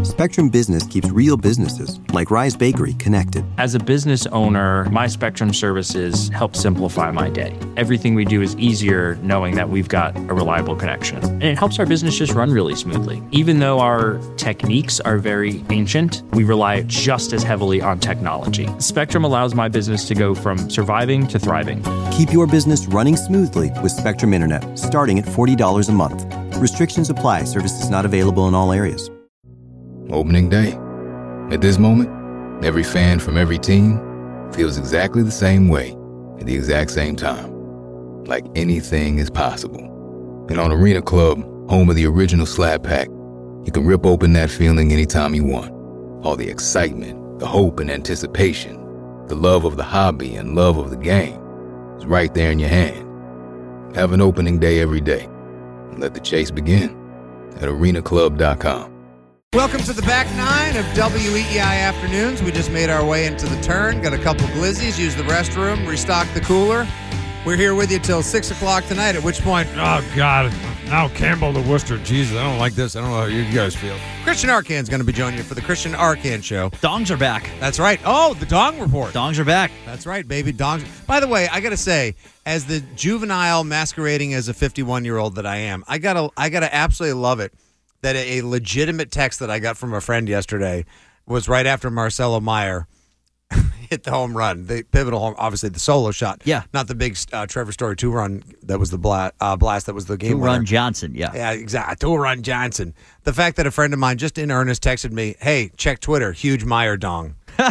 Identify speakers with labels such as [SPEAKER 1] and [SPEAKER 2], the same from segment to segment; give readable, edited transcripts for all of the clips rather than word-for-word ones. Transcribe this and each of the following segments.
[SPEAKER 1] Spectrum Business keeps real businesses, like Rise Bakery, connected.
[SPEAKER 2] As a business owner, my Spectrum services help simplify my day. Everything we do is easier knowing that we've got a reliable connection. And it helps our business just run really smoothly. Even though our techniques are very ancient, we rely just as heavily on technology. Spectrum allows my business to go from surviving to thriving.
[SPEAKER 1] Keep your business running smoothly with Spectrum Internet, starting at $40 a month. Restrictions apply. Services not available in all areas.
[SPEAKER 3] Opening day. At this moment, every fan from every team feels exactly the same way at the exact same time. Like anything is possible. And on Arena Club, home of the original Slab Pack, you can rip open that feeling anytime you want. All the excitement, the hope and anticipation, the love of the hobby and love of the game is right there in your hand. Have an opening day every day. And let the chase begin at arenaclub.com.
[SPEAKER 4] Welcome to the back nine of WEEI Afternoons. We just made our way into the turn, got a couple glizzies, used the restroom, restocked the cooler. We're here with you till 6 o'clock tonight, at which point...
[SPEAKER 5] Oh, God. Now Campbell to Worcester. Jesus, I don't like this. I don't know how you guys feel.
[SPEAKER 4] Christian Arcan's going to be joining you for the Christian Arcan Show.
[SPEAKER 6] Dongs are back.
[SPEAKER 4] That's right. Oh, the Dong Report.
[SPEAKER 6] Dongs are back.
[SPEAKER 4] That's right, baby. Dongs. By the way, I got to say, as the juvenile masquerading as a 51-year-old that I am, I gotta absolutely love it that a legitimate text that I got from a friend yesterday was right after Marcelo Meyer hit the home run, the pivotal home, obviously the solo shot.
[SPEAKER 6] Yeah.
[SPEAKER 4] Not the big Trevor Story two-run that was the blast that was the game winner.
[SPEAKER 6] Two-run Johnson, yeah.
[SPEAKER 4] Yeah, exactly. Two-run Johnson. The fact that a friend of mine just in earnest texted me, hey, check Twitter, huge Meyer dong.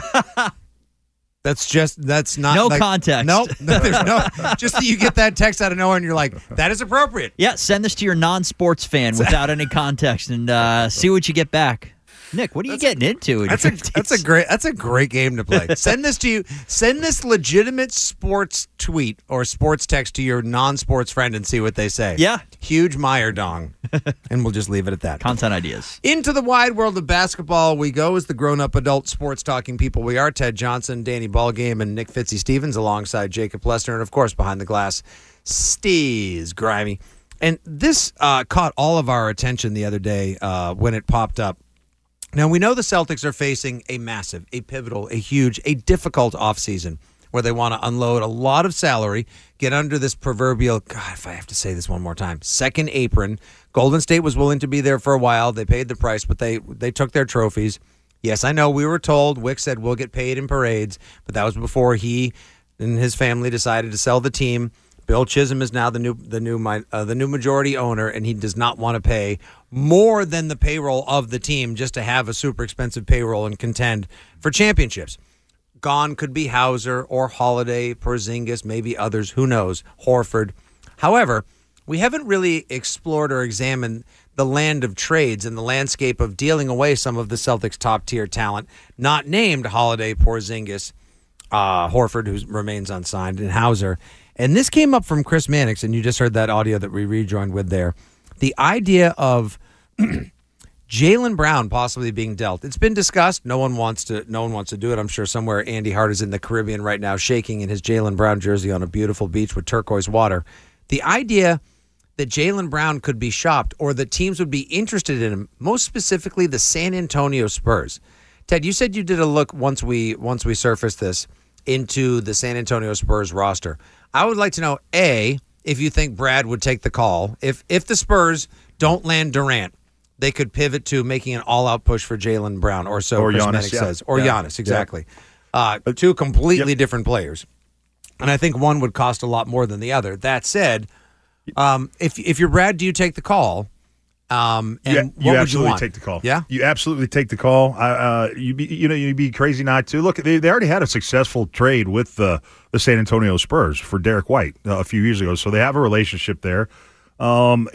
[SPEAKER 4] That's not
[SPEAKER 6] no
[SPEAKER 4] like,
[SPEAKER 6] context.
[SPEAKER 4] Nope. There's no. Just that you get that text out of nowhere and you're like, that is appropriate.
[SPEAKER 6] Yeah, send this to your non-sports fan without any context and see what you get back. Nick, what are you getting into?
[SPEAKER 4] That's a great game to play. Send this legitimate sports tweet or sports text to your non-sports friend and see what they say.
[SPEAKER 6] Yeah.
[SPEAKER 4] Huge Meyer dong. And we'll just leave it at that.
[SPEAKER 6] Content ideas.
[SPEAKER 4] Into the wide world of basketball we go as the grown-up adult sports talking people we are. Ted Johnson, Danny Ballgame, and Nick Fitzy-Stevens alongside Jacob Lester. And, of course, behind the glass, Steez Grimy. And this caught all of our attention the other day when it popped up. Now, we know the Celtics are facing a massive, a pivotal, a huge, a difficult offseason where they want to unload a lot of salary, get under this proverbial, God, if I have to say this one more time, second apron. Golden State was willing to be there for a while. They paid the price, but they took their trophies. Yes, I know we were told, Wick said we'll get paid in parades, but that was before he and his family decided to sell the team. Bill Chisholm is now the new majority owner, and he does not want to pay more than the payroll of the team just to have a super expensive payroll and contend for championships. Gone could be Hauser or Holiday, Porzingis, maybe others, who knows, Horford. However, we haven't really explored or examined the land of trades and the landscape of dealing away some of the Celtics' top-tier talent, not named Holiday, Porzingis, Horford, who remains unsigned, and Hauser. And this came up from Chris Mannix, and you just heard that audio that we rejoined with there. The idea of Jaylen Brown possibly being dealt. It's been discussed. No one wants to do it. I'm sure somewhere Andy Hart is in the Caribbean right now shaking in his Jaylen Brown jersey on a beautiful beach with turquoise water. The idea that Jaylen Brown could be shopped or that teams would be interested in him, most specifically the San Antonio Spurs. Ted, you said you did a look once we surfaced this into the San Antonio Spurs roster. I would like to know, A, if you think Brad would take the call. If the Spurs don't land Durant, they could pivot to making an all-out push for Jaylen Brown, or so Chris Mannix says. Or Giannis, exactly. Yeah. Two completely different players. And I think one would cost a lot more than the other. That said, if you're Brad, do you take the call? And
[SPEAKER 7] you absolutely take the call.
[SPEAKER 4] Yeah,
[SPEAKER 7] you absolutely take the call. You'd be crazy not to. Look, they already had a successful trade with the San Antonio Spurs for Derek White a few years ago, so they have a relationship there. What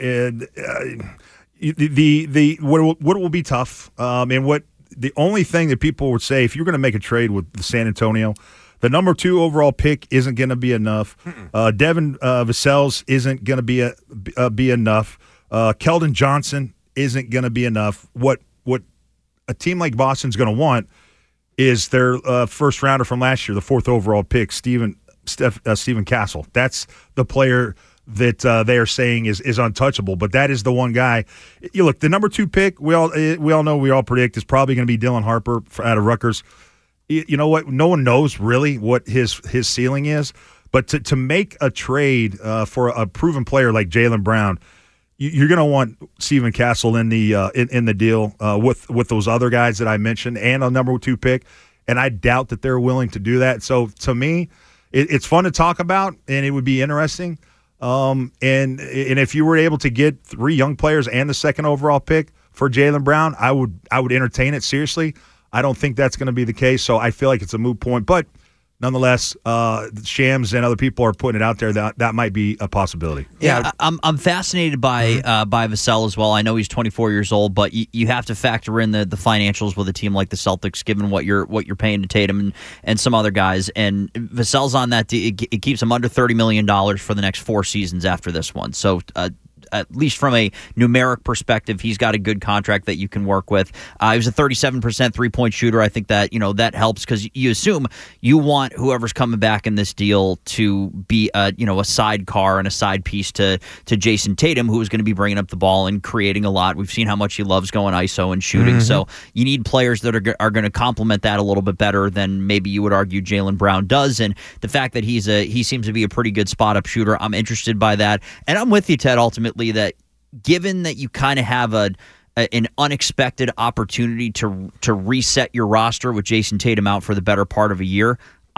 [SPEAKER 7] will be tough, and what the only thing that people would say if you're going to make a trade with the San Antonio, the number 2 overall pick isn't going to be enough. Devin Vassell isn't going to be enough. Keldon Johnson isn't going to be enough. What a team like Boston's going to want is their first rounder from last year, the 4th overall pick, Stephen Castle. That's the player that they are saying is untouchable. But that is the one guy. You look, the number 2 pick, we all know, we all predict is probably going to be Dylan Harper out of Rutgers. You know what? No one knows really what his ceiling is. But to make a trade for a proven player like Jaylen Brown, you're going to want Stephen Castle in the deal with those other guys that I mentioned and a number 2 pick. And I doubt that they're willing to do that. So to me, it's fun to talk about, and it would be interesting. And if you were able to get 3 young players and the 2nd overall pick for Jaylen Brown, I would entertain it seriously. I don't think that's going to be the case, so I feel like it's a moot point. But nonetheless, Shams and other people are putting it out there that might be a possibility.
[SPEAKER 6] Yeah, I'm fascinated by Vassell as well. I know he's 24 years old, but you have to factor in the financials with a team like the Celtics, given what you're paying to Tatum and some other guys. And Vassell's on that. It keeps him under $30 million for the next 4 seasons after this one. So. At least from a numeric perspective, he's got a good contract that you can work with. He was a 37% three-point shooter. I think that that helps because you assume you want whoever's coming back in this deal to be a sidecar and a side piece to Jason Tatum, who is going to be bringing up the ball and creating a lot. We've seen how much he loves going ISO and shooting. Mm-hmm. So you need players that are going to complement that a little bit better than maybe you would argue Jaylen Brown does. And the fact that he seems to be a pretty good spot-up shooter, I'm interested by that. And I'm with you, Ted, ultimately, that given that you kind of have an unexpected opportunity to reset your roster with Jason Tatum out for the better part of a year,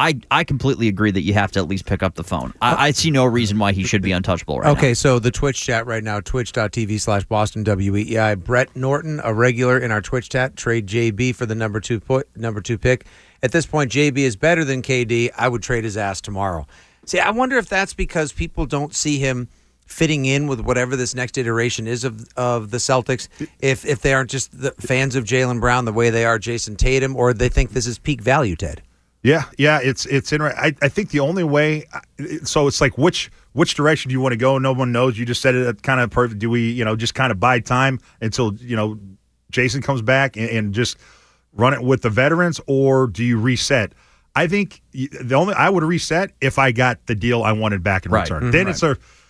[SPEAKER 6] I completely agree that you have to at least pick up the phone. I see no reason why he should be untouchable right now.
[SPEAKER 4] Okay, so the Twitch chat right now, twitch.tv/Boston WEEI. Brett Norton, a regular in our Twitch chat, trade JB for the number 2 pick. At this point, JB is better than KD. I would trade his ass tomorrow. See, I wonder if that's because people don't see him fitting in with whatever this next iteration is of the Celtics, if they aren't just the fans of Jaylen Brown the way they are Jason Tatum, or they think this is peak value, Ted.
[SPEAKER 7] Yeah, it's interesting. I think the only way, so it's like which direction do you want to go? No one knows. You just said it kind of perfect. Do we just kind of buy time until Jason comes back and just run it with the veterans, or do you reset? I think I would reset if I got the deal I wanted back in return. Mm-hmm. Then it's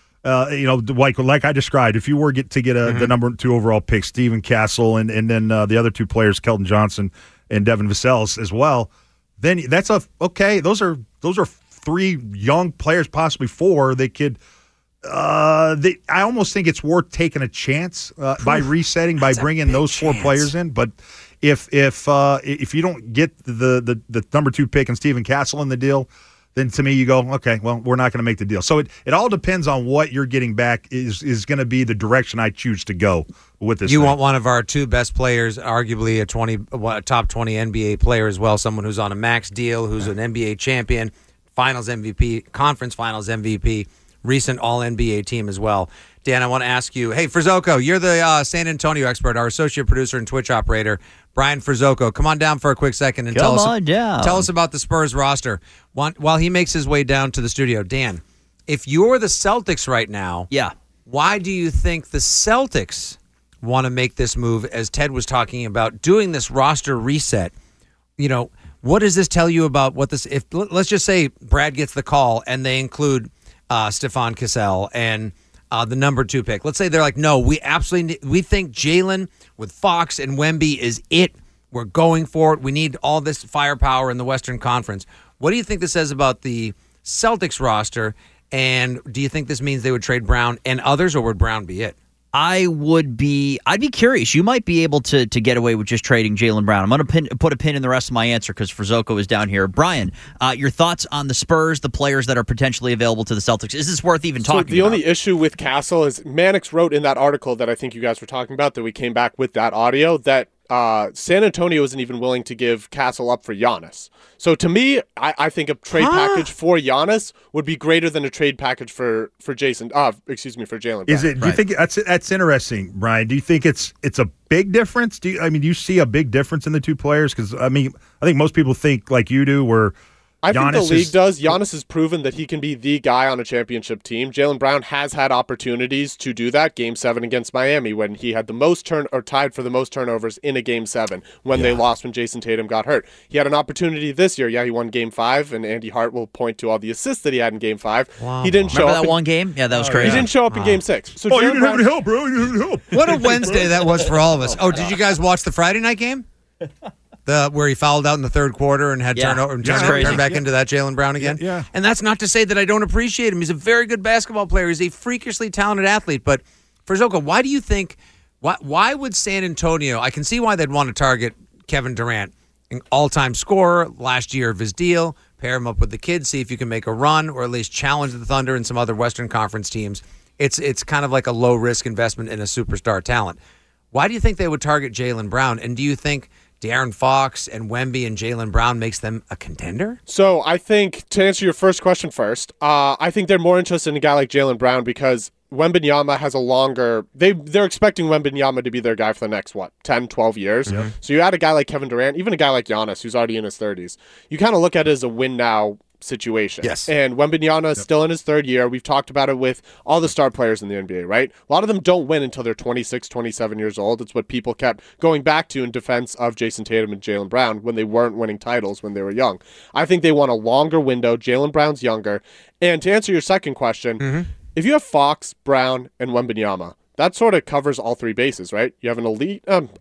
[SPEAKER 7] like I described, if you were to get the number 2 overall pick, Stephen Castle, and then the other 2 players, Kelton Johnson and Devin Vassell as well, then that's okay. Those are 3 young players, possibly 4. They could. I almost think it's worth taking a chance by resetting, by bringing those 4 players in. But if you don't get the number 2 pick and Stephen Castle in the deal, then to me you go, okay, well, we're not going to make the deal. So it all depends on what you're getting back is going to be the direction I choose to go with this.
[SPEAKER 4] You want one of our 2 best players, arguably a top 20 NBA player as well, someone who's on a max deal, who's an NBA champion, Finals MVP, Conference Finals MVP, recent All-NBA team as well. Dan, I want to ask you, hey, Frizzoco, you're the San Antonio expert, our associate producer and Twitch operator, Brian Frizzoco. Come on down for a quick second and tell us about the Spurs roster. While he makes his way down to the studio, Dan, if you're the Celtics right now, why do you think the Celtics want to make this move, as Ted was talking about, doing this roster reset? What does this tell you about what this, if let's just say Brad gets the call and they include Stephon Cassell and the number 2 pick. Let's say they're like, no, we think Jaylen with Fox and Wemby is it. We're going for it. We need all this firepower in the Western Conference. What do you think this says about the Celtics roster? And do you think this means they would trade Brown and others, or would Brown be it?
[SPEAKER 6] I'd be curious. You might be able to get away with just trading Jaylen Brown. I'm going to put a pin in the rest of my answer because Frizzoco is down here. Brian, your thoughts on the Spurs, the players that are potentially available to the Celtics? Is this worth even talking about?
[SPEAKER 8] The only issue with Castle is Mannix wrote in that article that I think you guys were talking about, that we came back with that audio, that San Antonio isn't even willing to give Castle up for Giannis. So to me, I think a trade package for Giannis would be greater than a trade package for Jaylen Brown.
[SPEAKER 7] Is it? Do you think that's interesting, Brian? Do you think it's a big difference? Do you see a big difference in the 2 players? Because I think most people think like you do, where
[SPEAKER 8] I think the
[SPEAKER 7] Giannis
[SPEAKER 8] league
[SPEAKER 7] is-
[SPEAKER 8] does. Giannis has proven that he can be the guy on a championship team. Jaylen Brown has had opportunities to do that. Game 7 against Miami, when he had the most tied for the most turnovers in a Game 7 when they lost when Jason Tatum got hurt. He had an opportunity this year. Yeah, he won Game 5, and Andy Hart will point to all the assists that he had in Game 5. He didn't show
[SPEAKER 6] Remember
[SPEAKER 8] up.
[SPEAKER 6] that one game? Yeah, that was
[SPEAKER 8] He
[SPEAKER 6] crazy.
[SPEAKER 8] didn't show up in Game 6. So
[SPEAKER 7] Oh, you
[SPEAKER 8] Jaylen
[SPEAKER 7] didn't have
[SPEAKER 8] Brown-
[SPEAKER 7] any help, bro. You didn't have any help.
[SPEAKER 4] What a Wednesday that was for all of us. Oh, did you guys watch the Friday night game? Where he fouled out in the third quarter and had turnover and
[SPEAKER 6] Yeah,
[SPEAKER 4] turned
[SPEAKER 6] crazy.
[SPEAKER 4] back into that Jaylen Brown again.
[SPEAKER 7] Yeah.
[SPEAKER 4] And that's not to say that I don't appreciate him. He's a very good basketball player. He's a freakishly talented athlete. But for Zoka, why do you think? Why would San Antonio? I can see why they'd want to target Kevin Durant, an all-time scorer last year of his deal. Pair him up with the kids, see if you can make a run or at least challenge the Thunder and some other Western Conference teams. It's kind of like a low-risk investment in a superstar talent. Why do you think they would target Jaylen Brown? And do you think De'Aaron Fox and Wemby and Jaylen Brown makes them a contender?
[SPEAKER 8] So I think, to answer your first question first, I think they're more interested in a guy like Jaylen Brown because Wembanyama has a longer... They're expecting Wembanyama to be their guy for the next, 10, 12 years. Mm-hmm. So you add a guy like Kevin Durant, even a guy like Giannis, who's already in his 30s. You kind of look at it as a win-now situation.
[SPEAKER 4] Yes.
[SPEAKER 8] And Wembanyama is still in his third year. We've talked about it with all the star players in the NBA, right? A lot of them don't win until they're 26, 27 years old. It's what people kept going back to in defense of Jason Tatum and Jaylen Brown when they weren't winning titles when they were young. I think they want a longer window. Jaylen Brown's younger. And to answer your second question, if you have Fox, Brown, and Wembanyama, that sort of covers all three bases, right? You have an elite,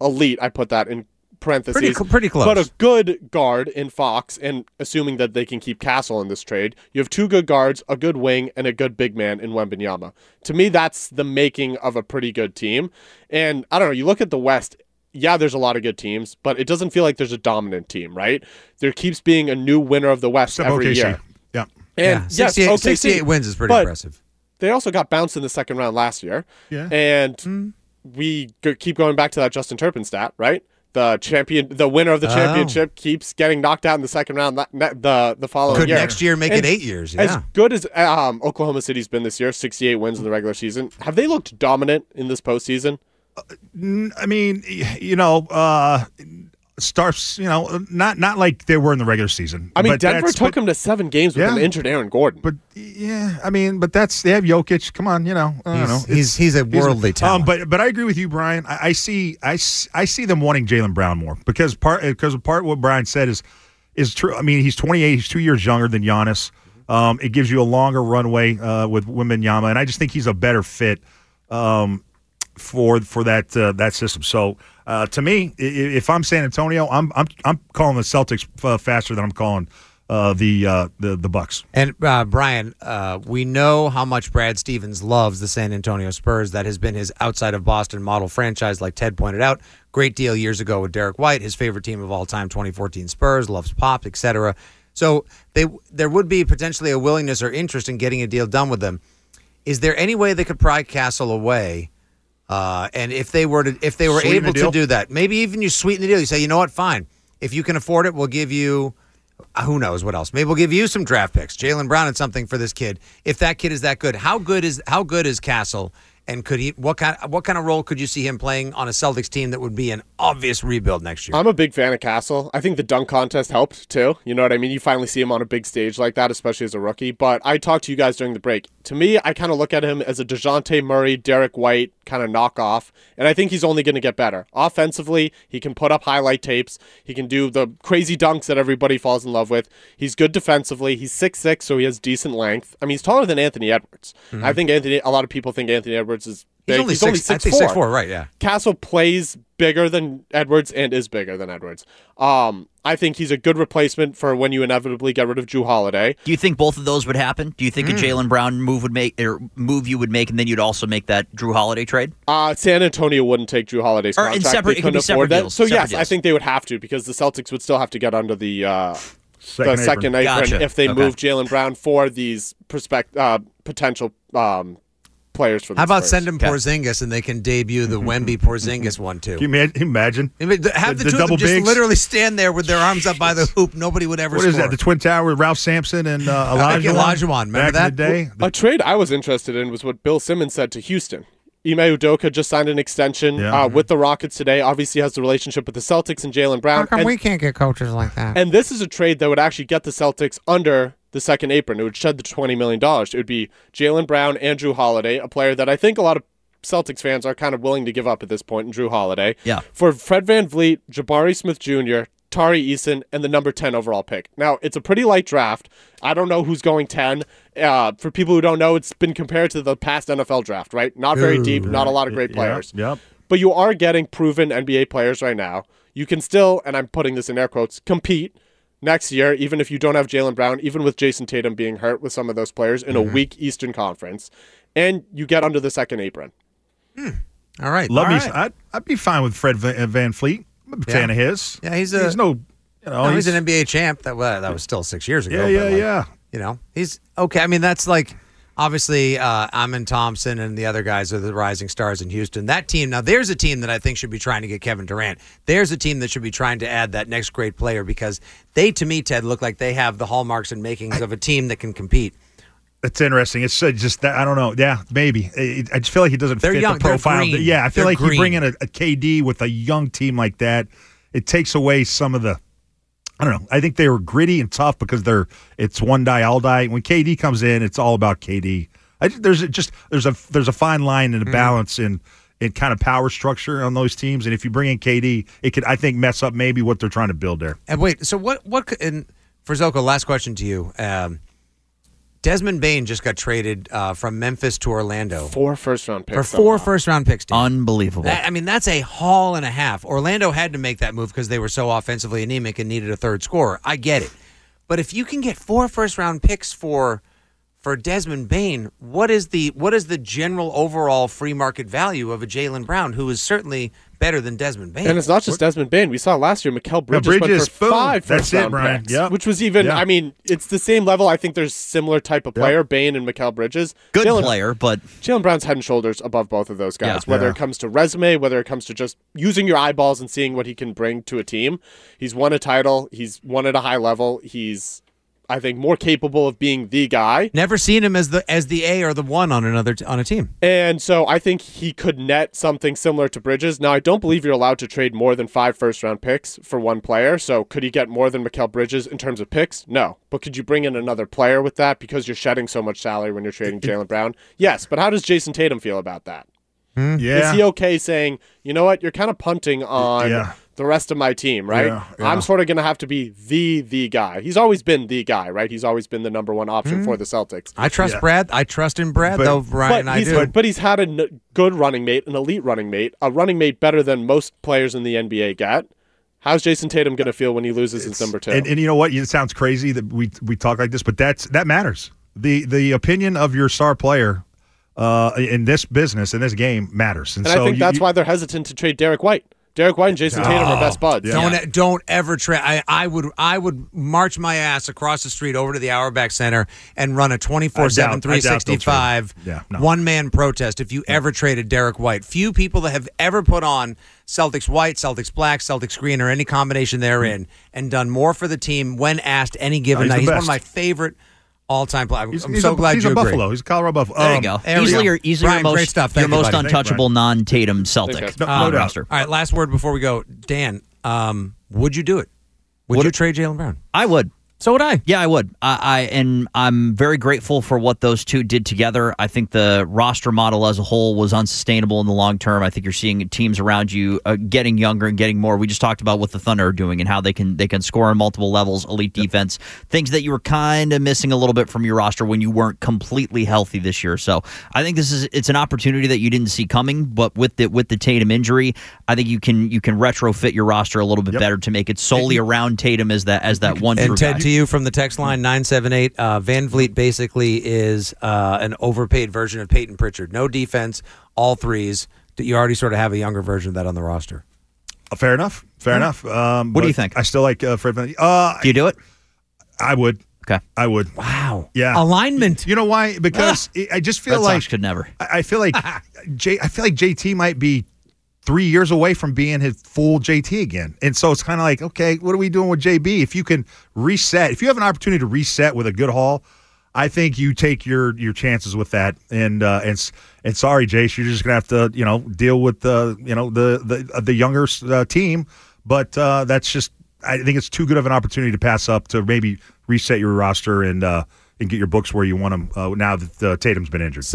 [SPEAKER 8] I put that in parentheses,
[SPEAKER 4] Pretty close.
[SPEAKER 8] but a good guard in Fox, and assuming that they can keep Castle in this trade, you have two good guards, a good wing, and a good big man in Wembanyama. To me, that's the making of a pretty good team. And I don't know, you look at the West, yeah, there's a lot of good teams, but it doesn't feel like there's a dominant team, right? There keeps being a new winner of the West
[SPEAKER 7] Except
[SPEAKER 8] every
[SPEAKER 7] OKC.
[SPEAKER 8] year.
[SPEAKER 7] Yeah.
[SPEAKER 8] And yes,
[SPEAKER 4] 68,
[SPEAKER 8] OKC,
[SPEAKER 4] 68 wins is pretty
[SPEAKER 8] but
[SPEAKER 4] impressive.
[SPEAKER 8] they also got bounced in the second round last year.
[SPEAKER 7] Yeah.
[SPEAKER 8] And we keep going back to that Justin Turpin stat, right? The winner of the championship keeps getting knocked out in the second round the following
[SPEAKER 4] Could
[SPEAKER 8] year.
[SPEAKER 4] next year make it 8 years.
[SPEAKER 8] As
[SPEAKER 4] Yeah.
[SPEAKER 8] good as Oklahoma City's been this year, 68 wins in the regular season, have they looked dominant in this postseason?
[SPEAKER 7] I mean, starts, not like they were in the regular season.
[SPEAKER 8] I mean,
[SPEAKER 7] But
[SPEAKER 8] Denver
[SPEAKER 7] that's-
[SPEAKER 8] took him to 7 games with
[SPEAKER 7] Yeah.
[SPEAKER 8] an injured Aaron Gordon.
[SPEAKER 7] But yeah, I mean, but they have Jokic. Come on, I don't know.
[SPEAKER 4] He's a worldly talent.
[SPEAKER 7] But I agree with you, Brian. I see them wanting Jaylen Brown more because part of what Brian said is true. I mean, he's 28. He's 2 years younger than Giannis. It gives you a longer runway with Wembanyama, and I just think he's a better fit for that system. So to me, if I'm San Antonio, I'm calling the Celtics faster than I'm calling the Bucks.
[SPEAKER 4] And Brian, we know how much Brad Stevens loves the San Antonio Spurs. That has been his outside of Boston model franchise, like Ted pointed out. Great deal years ago with Derek White, his favorite team of all time, 2014 Spurs, loves Pop, etc. So there would be potentially a willingness or interest in getting a deal done with them. Is there any way they could pry Castle away? And if they were
[SPEAKER 7] Sweeten
[SPEAKER 4] able
[SPEAKER 7] the deal?
[SPEAKER 4] to do that, maybe even you sweeten the deal. You say, you know what, fine. If you can afford it, we'll give you, who knows what else? Maybe we'll give you some draft picks. Jaylen Brown and something for this kid. If that kid is that good, how good is Castle? And could he? What kind of role could you see him playing on a Celtics team that would be an obvious rebuild next year?
[SPEAKER 8] I'm a big fan of Castle. I think the dunk contest helped too. You know what I mean? You finally see him on a big stage like that, especially as a rookie. But I talked to you guys during the break. To me, I kind of look at him as a DeJounte Murray, Derek White kind of knockoff, and I think he's only going to get better. Offensively, he can put up highlight tapes. He can do the crazy dunks that everybody falls in love with. He's good defensively. He's 6'6", so he has decent length. I mean, he's taller than Anthony Edwards. I think a lot of people think Anthony Edwards is big.
[SPEAKER 4] He's only 6'4", right? Yeah.
[SPEAKER 8] Castle plays bigger than Edwards and is bigger than Edwards. I think he's a good replacement for when you inevitably get rid of Jrue Holiday.
[SPEAKER 6] Do you think both of those would happen? Do you think a Jaylen Brown move you would make, and then you'd also make that Jrue Holiday trade?
[SPEAKER 8] San Antonio wouldn't take Jrue Holiday's
[SPEAKER 6] Or in
[SPEAKER 8] contract.
[SPEAKER 6] separate-
[SPEAKER 8] They
[SPEAKER 6] it could be
[SPEAKER 8] couldn't
[SPEAKER 6] separate
[SPEAKER 8] afford that.
[SPEAKER 6] deals,
[SPEAKER 8] So
[SPEAKER 6] separate
[SPEAKER 8] yes, I
[SPEAKER 6] deals.
[SPEAKER 8] think they would have to because the Celtics would still have to get under the
[SPEAKER 7] Second
[SPEAKER 8] second
[SPEAKER 7] apron.
[SPEAKER 8] apron
[SPEAKER 6] Gotcha.
[SPEAKER 8] if they
[SPEAKER 6] Okay.
[SPEAKER 8] move Jaylen Brown for these potential players for the
[SPEAKER 4] How about
[SPEAKER 8] Spurs.
[SPEAKER 4] send him Porzingis and they can debut the Wemby Porzingis one too?
[SPEAKER 7] Can you imagine?
[SPEAKER 4] I mean, have the two of
[SPEAKER 7] double
[SPEAKER 4] them just
[SPEAKER 7] bigs?
[SPEAKER 4] literally stand there with their arms up by the hoop. Nobody would ever
[SPEAKER 7] What
[SPEAKER 4] score.
[SPEAKER 7] is that? The Twin Tower with Ralph Sampson and Olajuwon?
[SPEAKER 4] Olajuwon, remember
[SPEAKER 7] Back
[SPEAKER 4] that?
[SPEAKER 7] in the day?
[SPEAKER 8] A trade I was interested in was what Bill Simmons said to Houston. Ime Udoka just signed an extension with the Rockets today. Obviously has the relationship with the Celtics and Jaylen Brown.
[SPEAKER 4] How come we can't get coaches like that?
[SPEAKER 8] And this is a trade that would actually get the Celtics under the second apron. It would shed the $20 million. It would be Jaylen Brown and Drew Holiday, a player that I think a lot of Celtics fans are kind of willing to give up at this point in Drew Holiday.
[SPEAKER 6] Yeah.
[SPEAKER 8] For Fred VanVleet, Jabari Smith Jr., Tari Eason, and the number 10 overall pick. Now, it's a pretty light draft. I don't know who's going 10. For people who don't know, it's been compared to the past NFL draft, right? Not very deep, not a lot of great players.
[SPEAKER 7] Yep.
[SPEAKER 8] But you are getting proven NBA players right now. You can still, and I'm putting this in air quotes, compete next year, even if you don't have Jaylen Brown, even with Jason Tatum being hurt with some of those players in a weak Eastern Conference. And you get under the second apron.
[SPEAKER 4] All right.
[SPEAKER 7] I'd be fine with Fred Van Fleet. I'm a fan of his.
[SPEAKER 4] Yeah, he's
[SPEAKER 7] he's
[SPEAKER 4] an NBA champ. That was still 6 years ago.
[SPEAKER 7] Yeah.
[SPEAKER 4] You know, he's okay. I mean, that's like obviously Amin Thompson and the other guys are the rising stars in Houston. That team, now there's a team that I think should be trying to get Kevin Durant. There's a team that should be trying to add that next great player because they, to me, Ted, look like they have the hallmarks and makings of a team that can compete.
[SPEAKER 7] It's interesting. It's just that I don't know. Yeah, maybe. I just feel like he doesn't fit
[SPEAKER 4] young.
[SPEAKER 7] the profile.
[SPEAKER 4] They're green.
[SPEAKER 7] Yeah, I feel
[SPEAKER 4] They're
[SPEAKER 7] like
[SPEAKER 4] green.
[SPEAKER 7] you bring in a KD with a young team like that, it takes away some of the. I don't know. I think they were gritty and tough because it's one die, all die. When KD comes in, it's all about KD. There's a fine line and a balance in kind of power structure on those teams, and if you bring in KD, it could I think mess up maybe what they're trying to build there.
[SPEAKER 4] And wait, so what? And for Zoko, last question to you. Desmond Bane just got traded from Memphis to Orlando.
[SPEAKER 8] 4 first-round picks.
[SPEAKER 4] For 4 first-round picks. Dan.
[SPEAKER 6] Unbelievable.
[SPEAKER 4] That's a haul and a half. Orlando had to make that move because they were so offensively anemic and needed a third scorer. I get it. But if you can get 4 first-round picks for Desmond Bane, what is the general overall free market value of a Jaylen Brown, who is certainly better than Desmond Bane?
[SPEAKER 8] And it's not just Desmond Bane. We saw last year Mikal Bridges went for 5 first-round picks, which was even, I mean, it's the same level. I think there's similar type of player, Bane and Mikal Bridges.
[SPEAKER 6] Good player, but
[SPEAKER 8] Jaylen Brown's head and shoulders above both of those guys, whether it comes to resume, whether it comes to just using your eyeballs and seeing what he can bring to a team. He's won a title. He's won at a high level. He's, I think, more capable of being the guy.
[SPEAKER 4] Never seen him as the A or the one on a team.
[SPEAKER 8] And so I think he could net something similar to Bridges. Now, I don't believe you're allowed to trade more than 5 first-round picks for one player. So could he get more than Mikal Bridges in terms of picks? No. But could you bring in another player with that because you're shedding so much salary when you're trading Jaylen Brown? Yes. But how does Jason Tatum feel about that?
[SPEAKER 7] Yeah.
[SPEAKER 8] Is he okay saying, you know what, you're kind of punting on the rest of my team, right?
[SPEAKER 7] Yeah.
[SPEAKER 8] I'm sort of going to have to be the guy. He's always been the guy, right? He's always been the number one option for the Celtics.
[SPEAKER 4] I trust Brad. I trust in Brad, though, Ryan. I do.
[SPEAKER 8] But he's had a good running mate, an elite running mate, a running mate better than most players in the NBA get. How's Jason Tatum going to feel when he loses his number 2?
[SPEAKER 7] And you know what? It sounds crazy that we talk like this, but that matters. The opinion of your star player in this business, in this game, matters. And
[SPEAKER 8] so I think that's why they're hesitant to trade Derek White. Derek White and Jason Tatum are best buds.
[SPEAKER 4] Don't ever trade. I would march my ass across the street over to the Auerbach Center and run a 24/7, 365 one-man protest if you ever traded Derek White. Few people that have ever put on Celtics white, Celtics black, Celtics green, or any combination therein and done more for the team when asked any given night. He's one of my favorite all-time players. I'm so glad you agree.
[SPEAKER 7] He's a Buffalo. He's a Colorado Buffalo.
[SPEAKER 6] There you go. Easily
[SPEAKER 4] Brian, great stuff.
[SPEAKER 6] Your most untouchable non-Tatum Celtic roster.
[SPEAKER 4] All right, last word before we go. Dan, would you do it? Would you trade Jaylen Brown?
[SPEAKER 6] I would.
[SPEAKER 4] So would I.
[SPEAKER 6] Yeah, I would. And I'm very grateful for what those two did together. I think the roster model as a whole was unsustainable in the long term. I think you're seeing teams around you getting younger and getting more. We just talked about what the Thunder are doing and how they can score on multiple levels, elite defense, things that you were kind of missing a little bit from your roster when you weren't completely healthy this year. So I think it's an opportunity that you didn't see coming, but with the Tatum injury, I think you can retrofit your roster a little bit better to make it solely around Tatum as that one true guy.
[SPEAKER 4] To you from the text line 978, Van Vliet basically is an overpaid version of Peyton Pritchard. No defense, all threes. You already sort of have a younger version of that on the roster.
[SPEAKER 7] Fair enough.
[SPEAKER 6] What do you think?
[SPEAKER 7] I still like Fred Van.
[SPEAKER 6] Do you do it?
[SPEAKER 7] I would.
[SPEAKER 6] Okay.
[SPEAKER 7] I would.
[SPEAKER 4] Wow.
[SPEAKER 7] Yeah.
[SPEAKER 4] Alignment.
[SPEAKER 7] You know why? Because I just feel
[SPEAKER 6] Red
[SPEAKER 7] like
[SPEAKER 6] Sox could never.
[SPEAKER 7] I feel like JT might be 3 years away from being his full JT again. And so it's kind of like, okay, what are we doing with JB? If you can reset, if you have an opportunity to reset with a good haul, I think you take your chances with that, and sorry, Jace, you're just gonna have to deal with the younger team, but that's just, I think it's too good of an opportunity to pass up to maybe reset your roster and get your books where you want them now that Tatum's been injured.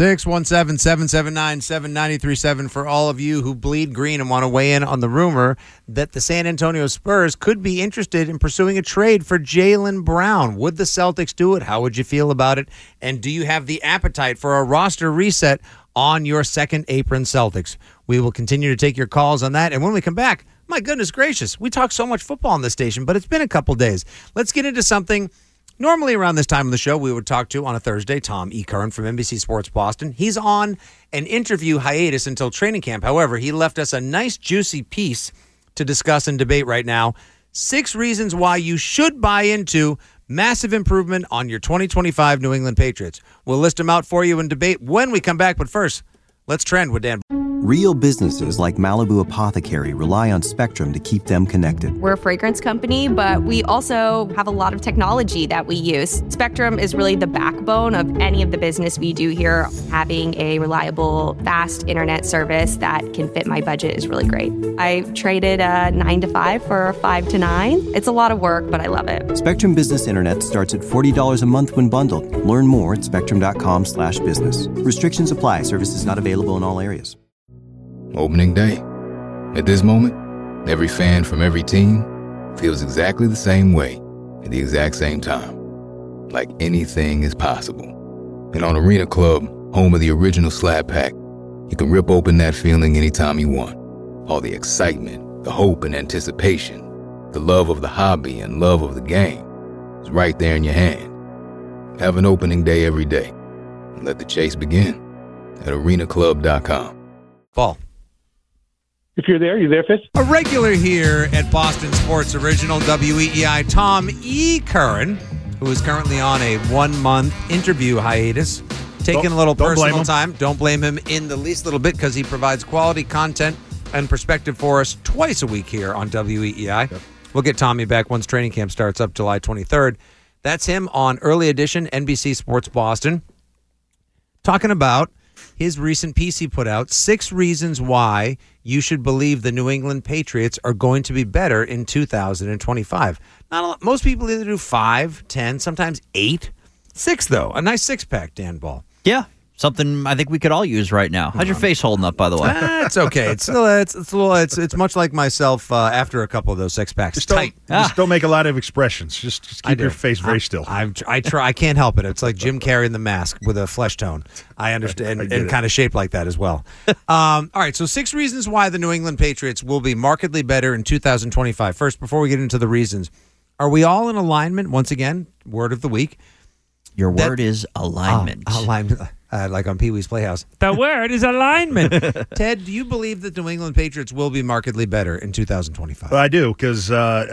[SPEAKER 4] 617-779-7937 for all of you who bleed green and want to weigh in on the rumor that the San Antonio Spurs could be interested in pursuing a trade for Jaylen Brown. Would the Celtics do it? How would you feel about it? And do you have the appetite for a roster reset on your second apron Celtics? We will continue to take your calls on that. And when we come back, my goodness gracious, we talk so much football on this station, but it's been a couple days. Let's get into something. Normally around this time of the show, we would talk to, on a Thursday, Tom E. Curran from NBC Sports Boston. He's on an interview hiatus until training camp. However, he left us a nice, juicy piece to discuss and debate right now. 6 reasons why you should buy into massive improvement on your 2025 New England Patriots. We'll list them out for you and debate when we come back. But first, let's trend with Dan.
[SPEAKER 1] Real businesses like Malibu Apothecary rely on Spectrum to keep them connected.
[SPEAKER 9] We're a fragrance company, but we also have a lot of technology that we use. Spectrum is really the backbone of any of the business we do here. Having a reliable, fast internet service that can fit my budget is really great. I traded a 9 to 5 for a 5 to 9. It's a lot of work, but I love it.
[SPEAKER 1] Spectrum Business Internet starts at $40 a month when bundled. Learn more at spectrum.com/business. Restrictions apply. Services not available in all areas.
[SPEAKER 3] Opening day. At this moment, every fan from every team feels exactly the same way at the exact same time. Like anything is possible. And on Arena Club, home of the original Slab Pack, you can rip open that feeling anytime you want. All the excitement, the hope and anticipation, the love of the hobby and love of the game is right there in your hand. Have an opening day every day. And let the chase begin at arenaclub.com.
[SPEAKER 4] Ball.
[SPEAKER 10] If you're there, Fitz?
[SPEAKER 4] A regular here at Boston Sports Original WEEI, Tom E. Curran, who is currently on a 1-month interview hiatus, taking a little personal time. Don't blame him in the least little bit because he provides quality content and perspective for us twice a week here on WEEI. Yep. We'll get Tommy back once training camp starts up July 23rd. That's him on Early Edition, NBC Sports Boston, talking about his recent piece he put out, 6 reasons why you should believe the New England Patriots are going to be better in 2025. Not a lot. Most people either do 5, 10, sometimes 8. 6, though. A nice 6-pack, Dan Ball.
[SPEAKER 6] Yeah. Something I think we could all use right now. How's your face holding up, by the way?
[SPEAKER 4] It's okay. It's much like myself after a couple of those 6-packs.
[SPEAKER 7] Just tight. Just don't make a lot of expressions. Just keep your face very still.
[SPEAKER 4] I try. I can't help it. It's like Jim Carrey in The Mask with a flesh tone. I understand, and kind of shaped like that as well. All right. So 6 reasons why the New England Patriots will be markedly better in 2025. First, before we get into the reasons, are we all in alignment? Once again, word of the week.
[SPEAKER 6] Your word is alignment.
[SPEAKER 4] Alignment. Like on Pee Wee's Playhouse.
[SPEAKER 5] The word is alignment.
[SPEAKER 4] Ted, do you believe that the New England Patriots will be markedly better in 2025?
[SPEAKER 7] Well, I do, because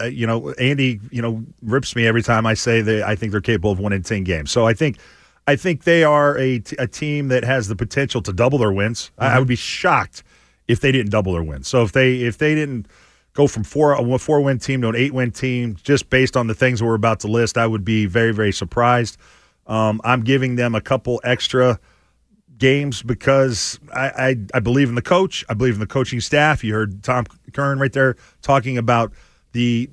[SPEAKER 7] Andy rips me every time I say I think they're capable of winning 10 games. So I think they are a team that has the potential to double their wins. Mm-hmm. I would be shocked if they didn't double their wins. So if they didn't go from a 4-win team to an 8-win team, just based on the things we're about to list, I would be very, very surprised. I'm giving them a couple extra games because I believe in the coach. I believe in the coaching staff. You heard Tom Curran right there talking about the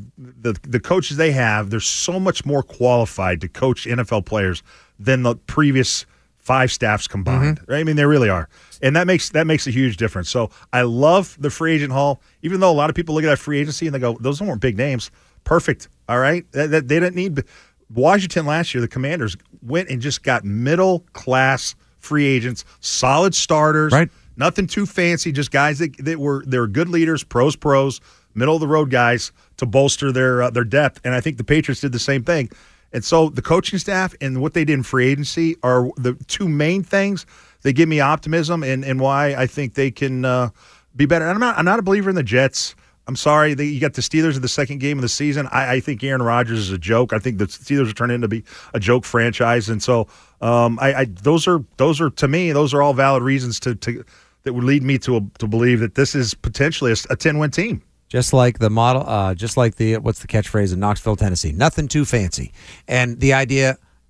[SPEAKER 7] coaches they have. They're so much more qualified to coach NFL players than the previous 5 staffs combined. Mm-hmm. Right? I mean, they really are, and that makes a huge difference. So I love the free agent haul, even though a lot of people look at that free agency and they go, "Those weren't big names." Perfect. All right, they didn't need. Washington last year, the Commanders went and just got middle-class free agents, solid starters,
[SPEAKER 4] right?
[SPEAKER 7] Nothing too fancy, just guys that were good leaders, pros, middle-of-the-road guys to bolster their depth. And I think the Patriots did the same thing. And so the coaching staff and what they did in free agency are the 2 main things that give me optimism and why I think they can be better. And I'm not a believer in the Jets. I'm sorry, you got the Steelers in the second game of the season. I think Aaron Rodgers is a joke. I think the Steelers are turning into be a joke franchise, and so those are to me those are all valid reasons that would lead me to believe that this is potentially a 10-win team.
[SPEAKER 4] Just like the model, just like what's the catchphrase in Knoxville, Tennessee? Nothing too fancy, and the idea.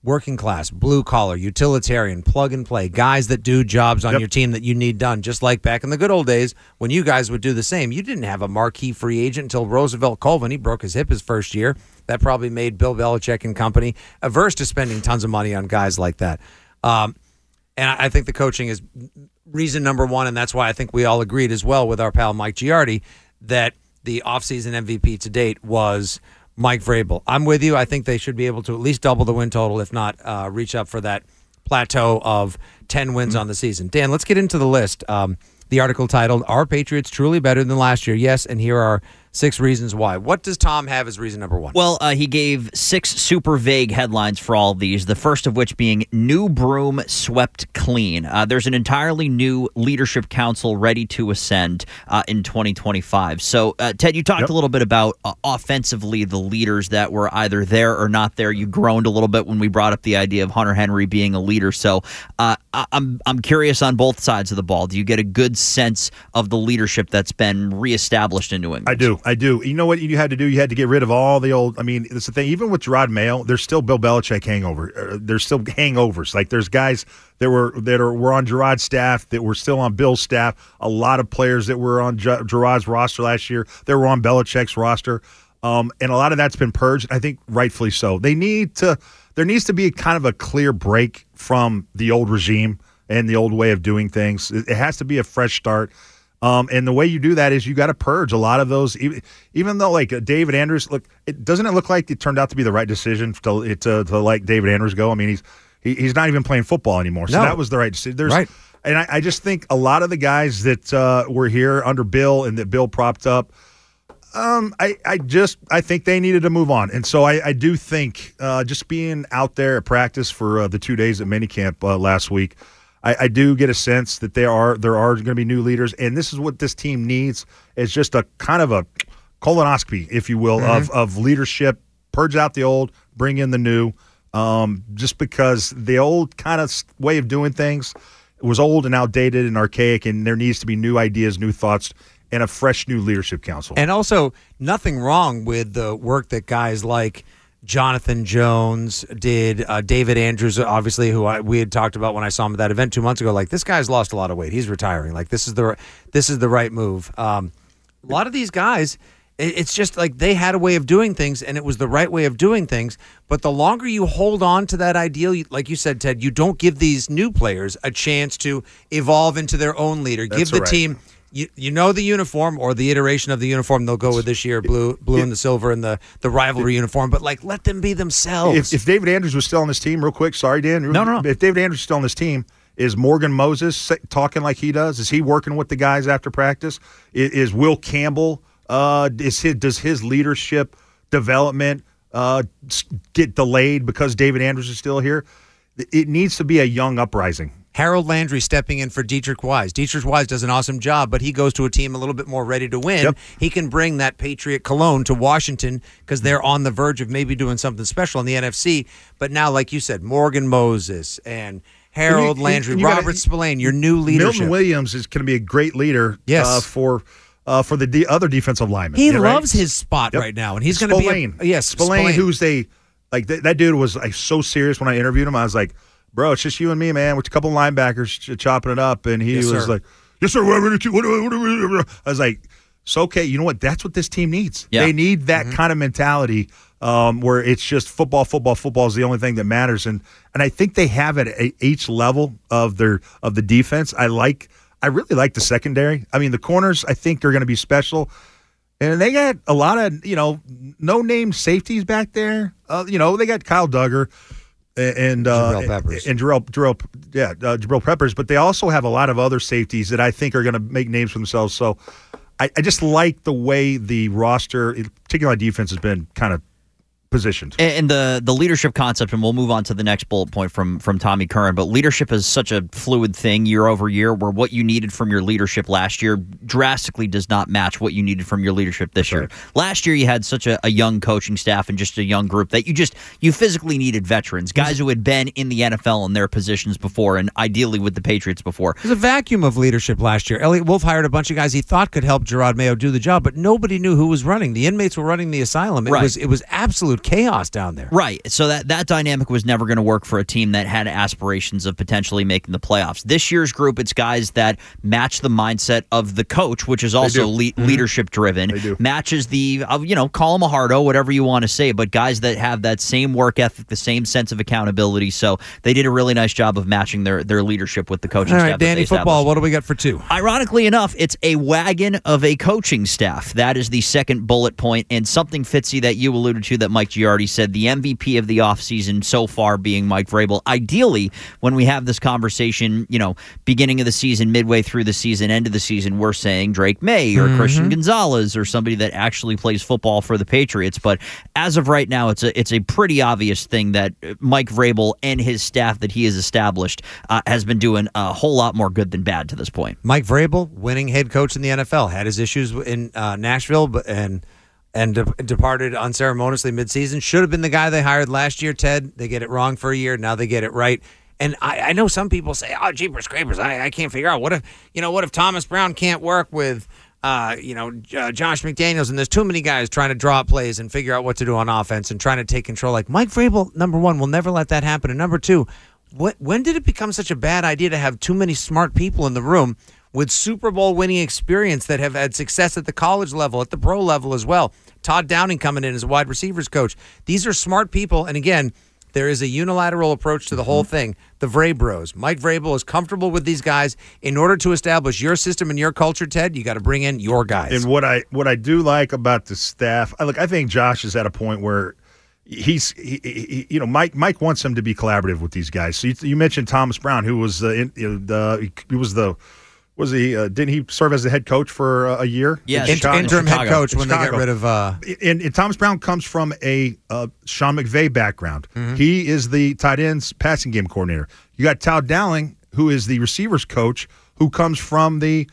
[SPEAKER 4] working class, blue collar, utilitarian, plug and play, guys that do jobs on your team that you need done, just like back in the good old days when you guys would do the same. You didn't have a marquee free agent until Roosevelt Colvin. He broke his hip his first year. That probably made Bill Belichick and company averse to spending tons of money on guys like that. And I think the coaching is reason number one, and that's why I think we all agreed as well with our pal Mike Giardi that the offseason MVP to date was Mike Vrabel. I'm with you. I think they should be able to at least double the win total, if not reach up for that plateau of 10 wins on the season. Dan, let's get into the list. The article titled, Are Patriots Truly Better Than Last Year? Yes, and here are 6 reasons why. What does Tom have as reason number 1?
[SPEAKER 6] Well, he gave 6 super vague headlines for all of these, the first of which being New Broom Swept Clean. There's an entirely new leadership council ready to ascend in 2025. So, Ted, you talked a little bit about offensively the leaders that were either there or not there. You groaned a little bit when we brought up the idea of Hunter Henry being a leader. So I'm curious on both sides of the ball. Do you get a good sense of the leadership that's been reestablished in New England?
[SPEAKER 7] I do. You know what you had to do? You had to get rid of all the old. I mean, it's the thing. Even with Gerard Mayo, there's still Bill Belichick hangover. There's still hangovers. Like there's guys that were on Gerard's staff that were still on Bill's staff. A lot of players that were on Gerard's roster last year that were on Belichick's roster, and a lot of that's been purged. I think rightfully so. There needs to be kind of a clear break from the old regime and the old way of doing things. It has to be a fresh start. And the way you do that is you got to purge a lot of those. Even though, like David Andrews, doesn't it look like it turned out to be the right decision to let David Andrews go? I mean, he's not even playing football anymore, so that was the right decision.
[SPEAKER 4] Right.
[SPEAKER 7] And I just think a lot of the guys that were here under Bill and that Bill propped up, I think they needed to move on. And so I do think just being out there at practice for the 2 days at minicamp last week, I do get a sense that there are going to be new leaders, and this is what this team needs, is just a kind of a colonoscopy, if you will, of leadership. Purge out the old, bring in the new, just because the old kind of way of doing things was old and outdated and archaic, and there needs to be new ideas, new thoughts, and a fresh new leadership council.
[SPEAKER 4] And also, nothing wrong with the work that guys like Jonathan Jones did, David Andrews, obviously, who we had talked about when I saw him at that event 2 months ago. Like, this guy's lost a lot of weight. He's retiring. Like, this is the right move. A lot of these guys, it's just like they had a way of doing things, and it was the right way of doing things. But the longer you hold on to that ideal, like you said, Ted, you don't give these new players a chance to evolve into their own leader. Give the team. You know the uniform or the iteration of the uniform they'll go with this year, blue and the silver and the rivalry uniform, but like let them be themselves.
[SPEAKER 7] If David Andrews was still on this team, real quick, sorry, Dan.
[SPEAKER 6] No.
[SPEAKER 7] If David Andrews is still on this team, is Morgan Moses talking like he does? Is he working with the guys after practice? Is Will Campbell, does his leadership development get delayed because David Andrews is still here? It needs to be a young uprising.
[SPEAKER 4] Harold Landry stepping in for Dietrich Wise. Dietrich Wise does an awesome job, but he goes to a team a little bit more ready to win.
[SPEAKER 7] Yep.
[SPEAKER 4] He can bring that Patriot cologne to Washington because they're on the verge of maybe doing something special in the NFC. But now, like you said, Morgan Moses and Harold Landry, Robert Spillane, your new leadership.
[SPEAKER 7] Milton Williams is going to be a great leader for the other defensive linemen.
[SPEAKER 4] He loves his spot right now, and he's going to be
[SPEAKER 7] Spillane, who's that dude was so serious when I interviewed him. I was like, bro, it's just you and me, man, with a couple of linebackers chopping it up. And he was like, yes, sir. I was like, so, okay, you know what? That's what this team needs. Yeah. They need that kind of mentality where it's just football is the only thing that matters. And I think they have it at each level of the defense. I really like the secondary. I mean, the corners, I think, are going to be special. And they got a lot of, no-name safeties back there. They got Kyle Duggar. And
[SPEAKER 4] Jabril Peppers.
[SPEAKER 7] And Jabril Peppers, but they also have a lot of other safeties that I think are going to make names for themselves. So I just like the way the roster, particularly on defense, has been kind of positioned.
[SPEAKER 6] And the leadership concept, and we'll move on to the next bullet point from Tommy Curran, but leadership is such a fluid thing year over year where what you needed from your leadership last year drastically does not match what you needed from your leadership this year. Last year you had such a young coaching staff and just a young group that you physically needed veterans, guys who had been in the NFL in their positions before and ideally with the Patriots before.
[SPEAKER 4] There's a vacuum of leadership last year. Elliot Wolf hired a bunch of guys he thought could help Gerard Mayo do the job, but nobody knew who was running. The inmates were running the asylum. It was absolute absolute chaos down there.
[SPEAKER 6] Right. So that dynamic was never going to work for a team that had aspirations of potentially making the playoffs. This year's group, it's guys that match the mindset of the coach, which is also leadership driven. Matches the, call him a hardo, whatever you want to say, but guys that have that same work ethic, the same sense of accountability. So they did a really nice job of matching their leadership with the coaching staff.
[SPEAKER 4] All right, Danny, football, what do we got for 2?
[SPEAKER 6] Ironically enough, it's a wagon of a coaching staff. That is the second bullet point, and something, Fitzy, that you alluded to that Mike Giardi said, the MVP of the offseason so far being Mike Vrabel. Ideally, when we have this conversation, beginning of the season, midway through the season, end of the season, we're saying Drake May or Christian Gonzalez or somebody that actually plays football for the Patriots. But as of right now, it's a pretty obvious thing that Mike Vrabel and his staff that he has established has been doing a whole lot more good than bad to this point.
[SPEAKER 4] Mike Vrabel, winning head coach in the NFL, had his issues in Nashville, and departed unceremoniously midseason. Should have been the guy they hired last year, Ted. They get it wrong for a year. Now they get it right. And I know some people say, "Oh, jeepers creepers, I can't figure out what if Thomas Brown can't work with Josh McDaniels, and there's too many guys trying to draw up plays and figure out what to do on offense and trying to take control." Like Mike Vrabel, number one, will never let that happen. And number two, when did it become such a bad idea to have too many smart people in the room with Super Bowl winning experience that have had success at the college level, at the pro level as well? Todd Downing coming in as a wide receivers coach. These are smart people. And again, there is a unilateral approach to the whole thing. The Vrabros. Mike Vrabel is comfortable with these guys. In order to establish your system and your culture, Ted, you got to bring in your guys.
[SPEAKER 7] And what I do like about the staff, I think Josh is at a point where Mike wants him to be collaborative with these guys. So you mentioned Thomas Brown, who was didn't he serve as the head coach for a year?
[SPEAKER 6] Yeah,
[SPEAKER 4] interim head coach when they got rid of.
[SPEAKER 7] And Thomas Brown comes from a Sean McVay background. He is the tight ends passing game coordinator. You got Todd Downing, who is the receivers coach, who comes from the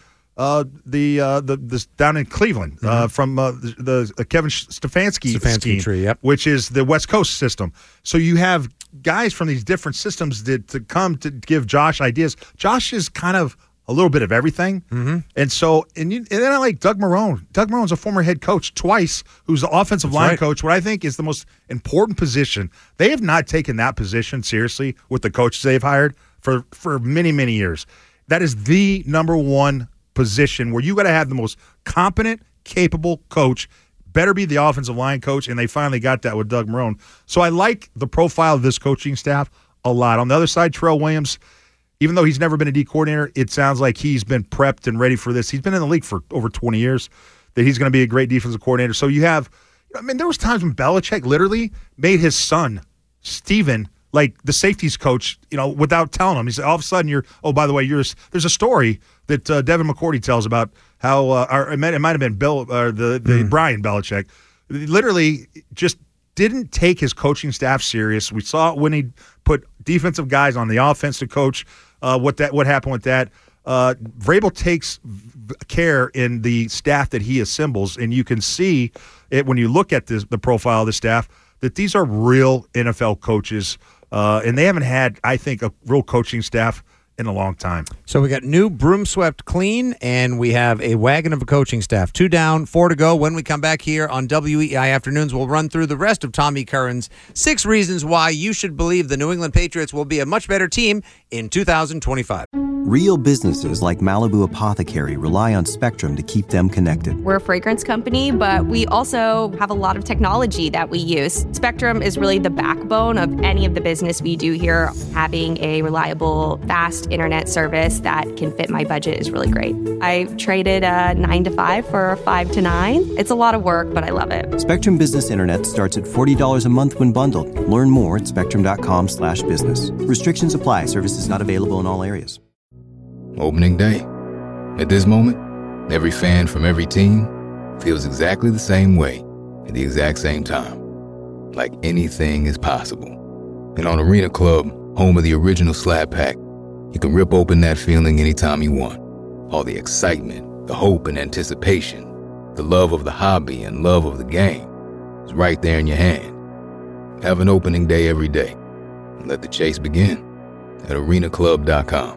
[SPEAKER 7] down in Cleveland from the Kevin Stefanski
[SPEAKER 4] tree, yep.
[SPEAKER 7] which is the West Coast system. So you have guys from these different systems to come to give Josh ideas. Josh is kind of a little bit of everything. And so, and then I like Doug Marrone. Doug Marrone's a former head coach twice, who's the offensive line coach, what I think is the most important position. They have not taken that position seriously with the coaches they've hired for many, many years. That is the number one position where you got to have the most competent, capable coach. Better be the offensive line coach, and they finally got that with Doug Marrone. So I like the profile of this coaching staff a lot. On the other side, Terrell Williams, even though he's never been a D coordinator, it sounds like he's been prepped and ready for this. He's been in the league for over 20 years, that he's going to be a great defensive coordinator. So you have, there was times when Belichick literally made his son, Steven, like the safeties coach, without telling him. He said, all of a sudden by the way, there's a story that Devin McCourty tells about how, it might have been Bill, the Brian Belichick, literally just didn't take his coaching staff serious. We saw it when he put defensive guys on the offense to coach. What happened with that? Vrabel takes care in the staff that he assembles, and you can see it when you look at the profile of the staff that these are real NFL coaches, and they haven't had, I think, a real coaching staff in a long time.
[SPEAKER 4] So we got new broom swept clean, and we have a wagon of a coaching staff. 2 down, 4 to go. When we come back here on WEEI Afternoons, we'll run through the rest of Tommy Curran's 6 reasons why you should believe the New England Patriots will be a much better team in 2025.
[SPEAKER 1] Real businesses like Malibu Apothecary rely on Spectrum to keep them connected.
[SPEAKER 9] We're a fragrance company, but we also have a lot of technology that we use. Spectrum is really the backbone of any of the business we do here. Having a reliable, fast internet service that can fit my budget is really great. I traded a 9 to 5 for a 5 to 9. It's a lot of work, but I love it.
[SPEAKER 1] Spectrum Business Internet starts at $40 a month when bundled. Learn more at spectrum.com/business. Restrictions apply. Services not available in all areas.
[SPEAKER 3] Opening day. At this moment, every fan from every team feels exactly the same way at the exact same time. Like anything is possible. And on Arena Club, home of the original Slab Pack, you can rip open that feeling anytime you want. All the excitement, the hope and anticipation, the love of the hobby and love of the game is right there in your hand. Have an opening day every day. And let the chase begin at arenaclub.com.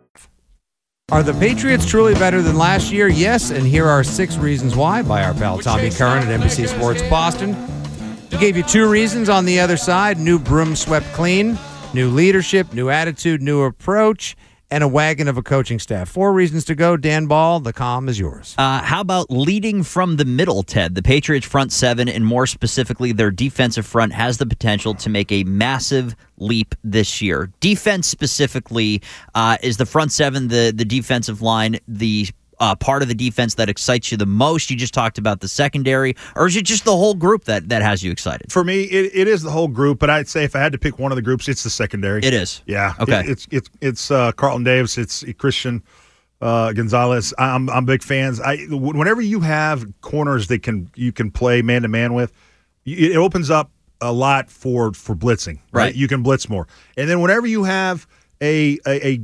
[SPEAKER 4] Are the Patriots truly better than last year? Yes, and here are 6 reasons why by our pal Tommy Curran at NBC Sports Boston. We gave you 2 reasons on the other side. New broom swept clean, new leadership, new attitude, new approach, and a wagon of a coaching staff. 4 reasons to go. Dan Ball, the calm is yours.
[SPEAKER 6] How about leading from the middle, Ted? The Patriots' front seven, and more specifically their defensive front, has the potential to make a massive leap this year. Defense specifically, is the front seven, the defensive line, the part of the defense that excites you the most? You just talked about the secondary, or is it just the whole group that has you excited?
[SPEAKER 7] For me, it is the whole group, but I'd say if I had to pick one of the groups, it's the secondary.
[SPEAKER 6] It is.
[SPEAKER 7] Yeah.
[SPEAKER 6] Okay.
[SPEAKER 7] It's Carlton Davis. It's Christian Gonzalez. I'm big fans. Whenever you have corners that you can play man to man with, it opens up a lot for blitzing. Right. You can blitz more, and then whenever you have a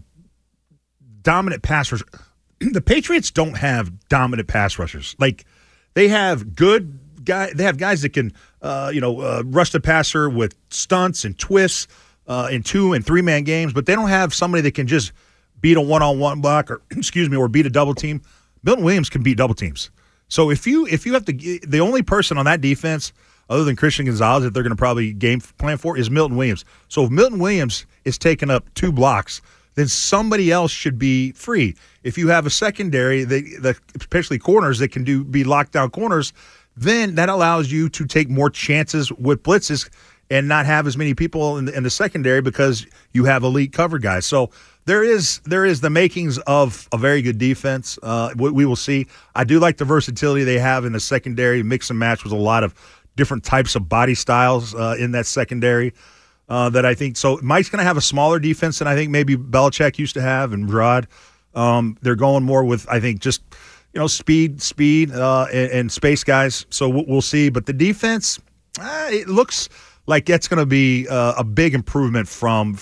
[SPEAKER 7] dominant pass rusher. The Patriots don't have dominant pass rushers. Like, they have good guys. They have guys that can, rush the passer with stunts and twists in 2- and 3-man games, but they don't have somebody that can just beat a one-on-one block or beat a double team. Milton Williams can beat double teams. So if you have to, the only person on that defense other than Christian Gonzalez that they're going to probably game plan for is Milton Williams. So if Milton Williams is taking up 2 blocks, then somebody else should be free. If you have a secondary, especially corners that can be lockdown corners, then that allows you to take more chances with blitzes and not have as many people in the secondary because you have elite cover guys. So there is the makings of a very good defense. We will see. I do like the versatility they have in the secondary, mix and match with a lot of different types of body styles in that secondary. That I think so. Mike's going to have a smaller defense than I think maybe Belichick used to have and Rod. They're going more with, I think, just speed and space guys. So we'll see. But the defense, it looks like that's going to be a big improvement from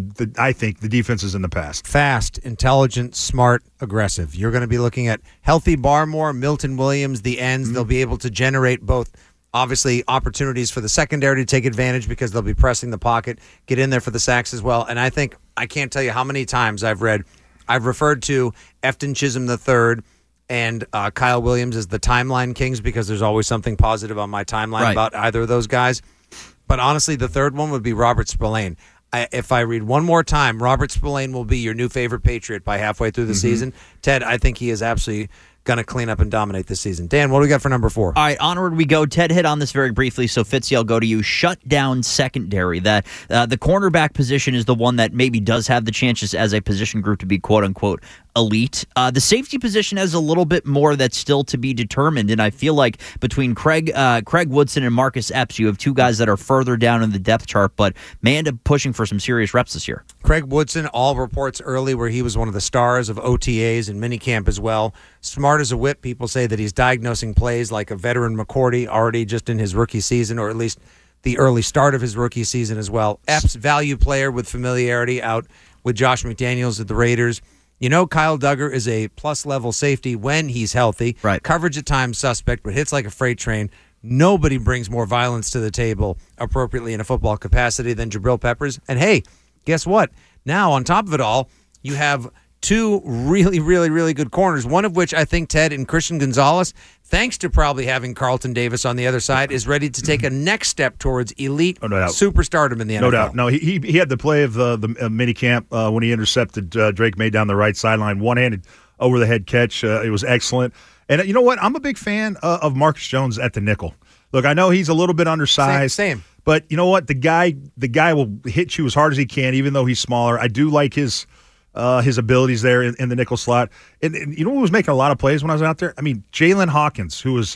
[SPEAKER 7] I think the defenses in the past.
[SPEAKER 4] Fast, intelligent, smart, aggressive. You're going to be looking at healthy Barmore, Milton Williams, the ends. They'll be able to generate both. Obviously, opportunities for the secondary to take advantage because they'll be pressing the pocket, get in there for the sacks as well. And I think I can't tell you how many times I've referred to Efton Chisholm III and Kyle Williams as the timeline kings because there's always something positive on my timeline about either of those guys. But honestly, the third one would be Robert Spillane. If I read one more time, Robert Spillane will be your new favorite Patriot by halfway through the season. Ted, I think he is absolutely going to clean up and dominate this season. Dan, what do we got for number 4?
[SPEAKER 6] All right, onward we go. Ted hit on this very briefly, so Fitzy, I'll go to you. Shut down secondary. That the cornerback position is the one that maybe does have the chances as a position group to be quote-unquote elite. The safety position has a little bit more that's still to be determined, and I feel like between Craig Woodson and Marcus Epps, you have 2 guys that are further down in the depth chart, but may end up pushing for some serious reps this year.
[SPEAKER 4] Craig Woodson, all reports early where he was one of the stars of OTAs and minicamp as well. Smart as a whip. People say that he's diagnosing plays like a veteran McCourty already just in his rookie season, or at least the early start of his rookie season as well. Epps, value player with familiarity out with Josh McDaniels at the Raiders. Kyle Duggar is a plus-level safety when he's healthy.
[SPEAKER 6] Right.
[SPEAKER 4] Coverage at times suspect, but hits like a freight train. Nobody brings more violence to the table appropriately in a football capacity than Jabril Peppers. And hey, guess what? Now, on top of it all, you have 2 really, really, really good corners, one of which I think Ted and Christian Gonzalez, thanks to probably having Carlton Davis on the other side, is ready to take a next step towards elite superstardom in the NFL.
[SPEAKER 7] No doubt. No, he had the play of the mini camp when he intercepted Drake May down the right sideline, one-handed over-the-head catch. It was excellent. And you know what? I'm a big fan of Marcus Jones at the nickel. Look, I know he's a little bit undersized.
[SPEAKER 4] Same.
[SPEAKER 7] But you know what? The guy will hit you as hard as he can, even though he's smaller. I do like his abilities there in the nickel slot. And you know who was making a lot of plays when I was out there? I mean, Jalen Hawkins, who was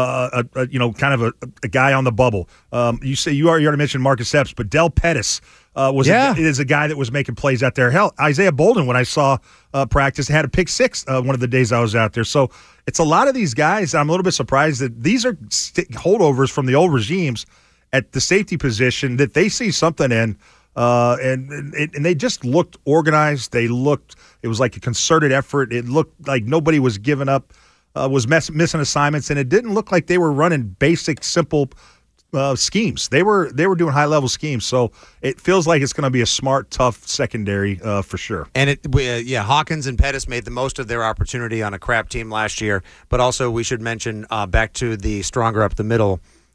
[SPEAKER 7] kind of a guy on the bubble. You already mentioned Marcus Epps, but Del Pettis is a guy that was making plays out there. Hell, Isaiah Bolden, when I saw practice, had a pick 6 one of the days I was out there. So it's a lot of these guys. I'm a little bit surprised that these are holdovers from the old regimes at the safety position that they see something in. And they just looked organized. It was like a concerted effort. It looked like nobody was giving up, was missing assignments, and it didn't look like they were running basic, simple schemes. They were doing high-level schemes. So it feels like it's going to be a smart, tough secondary for sure.
[SPEAKER 4] And Hawkins and Pettis made the most of their opportunity on a crap team last year. But also we should mention back to the stronger up the middle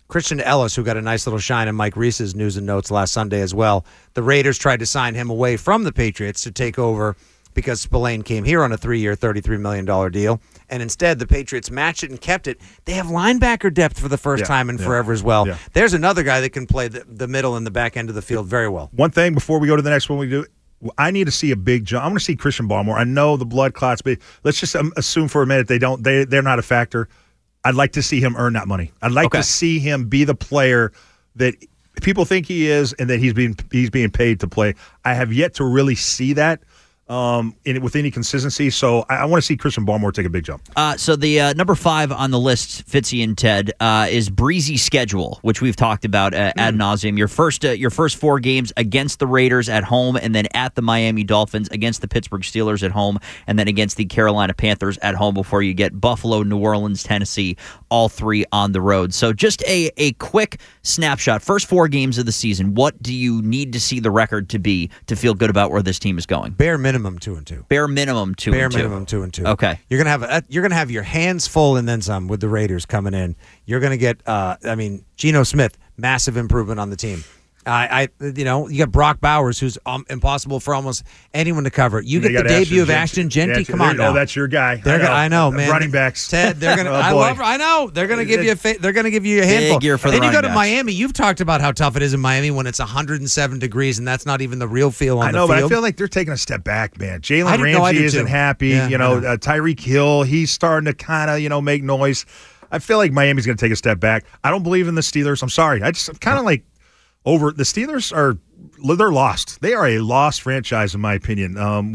[SPEAKER 4] Christian Ellis, who got a nice little shine in Mike Reese's news and notes last Sunday as well. The Raiders tried to sign him away from the Patriots to take over because Spillane came here on a 3-year, $33 million deal. And instead, the Patriots matched it and kept it. They have linebacker depth for the first time in forever as well.
[SPEAKER 7] Yeah.
[SPEAKER 4] There's another guy that can play the middle and the back end of the field very well.
[SPEAKER 7] One thing before we go to the next one we do, I need to see a big jump. I want to see Christian Barmore. I know the blood clots, but let's just assume for a minute they're not a factor. I'd like to see him earn that money. I'd like to see him be the player that people think he is and that he's being paid to play. I have yet to really see that with any consistency. So I want to see Christian Barmore take a big jump.
[SPEAKER 6] So the number 5 on the list, Fitzy and Ted, is breezy schedule, which we've talked about ad nauseum. Your first 4 games against the Raiders at home, and then at the Miami Dolphins, against the Pittsburgh Steelers at home, and then against the Carolina Panthers at home before you get Buffalo, New Orleans, Tennessee, all 3 on the road. So just a quick snapshot. First 4 games of the season, what do you need to see the record to be to feel good about where this team is going?
[SPEAKER 4] Bare minimum 2-2.
[SPEAKER 6] Bare minimum 2-2.
[SPEAKER 4] Bare minimum 2-2.
[SPEAKER 6] Okay.
[SPEAKER 4] You're gonna have your hands full and then some with the Raiders coming in. You're gonna get Geno Smith, massive improvement on the team. You got Brock Bowers, who's impossible for almost anyone to cover. You get the debut of Ashton Genty. Come on now.
[SPEAKER 7] Oh, that's your guy.
[SPEAKER 4] I know, man.
[SPEAKER 7] Running backs.
[SPEAKER 4] Ted, they're gonna. I know. They're gonna give you they're gonna give you a handful.
[SPEAKER 6] Big year for
[SPEAKER 4] then
[SPEAKER 6] the
[SPEAKER 4] you go
[SPEAKER 6] running
[SPEAKER 4] to
[SPEAKER 6] backs.
[SPEAKER 4] Miami. You've talked about how tough it is in Miami when it's 107 degrees, and that's not even the real feel on the field.
[SPEAKER 7] But I feel like they're taking a step back, man. Jalen
[SPEAKER 4] I
[SPEAKER 7] Ramsey
[SPEAKER 4] do
[SPEAKER 7] isn't
[SPEAKER 4] too.
[SPEAKER 7] happy.
[SPEAKER 4] Yeah,
[SPEAKER 7] Tyreek Hill, he's starting to kind of make noise. I feel like Miami's going to take a step back. I don't believe in the Steelers. I'm sorry. I'm kind of like over the Steelers they're lost. They are a lost franchise, in my opinion.